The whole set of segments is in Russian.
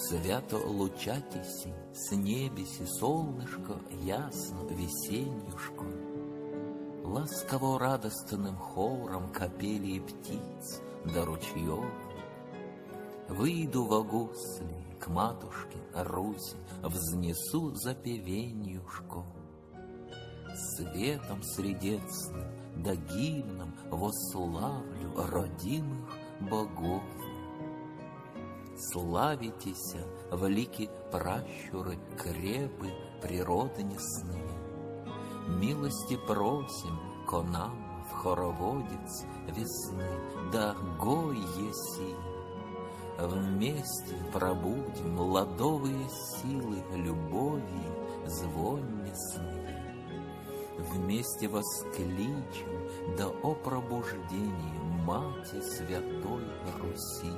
Свято лучатися, с небеси солнышко ясно весеннюшко. Ласково радостным хором капели птиц до ручьев. Выйду во гусли к матушке Руси, взнесу запевеньюшко. Светом средецным да гимном восславлю родимых богов. Славитеся, велики пращуры, крепы природнесные. Милости просим ко нам в хороводец весны, да гой еси. Вместе пробудим ладовые силы любови звоннесные. Вместе воскличем да о пробуждении Мати Святой Руси.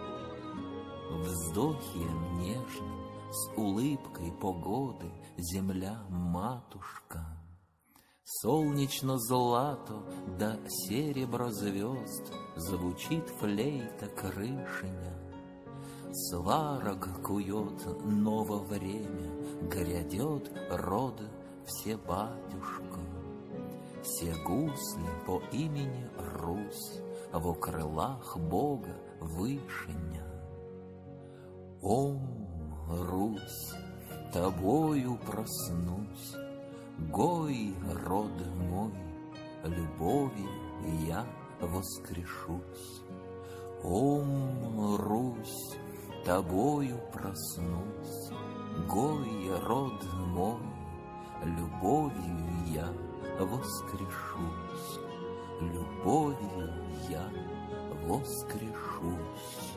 Вздохием нежным, с улыбкой погоды, земля-матушка. Солнечно-злато да серебро звезд, звучит флейта крышиня. Сварог кует ново время, грядет род всебатюшка. Все гусли по имени Русь во крылах Бога вышиня. Ом, Русь, тобою проснусь, гой, род мой, любовью я воскрешусь. Ом, Русь, тобою проснусь, гой, род мой, любовью я воскрешусь. Любовью я воскрешусь.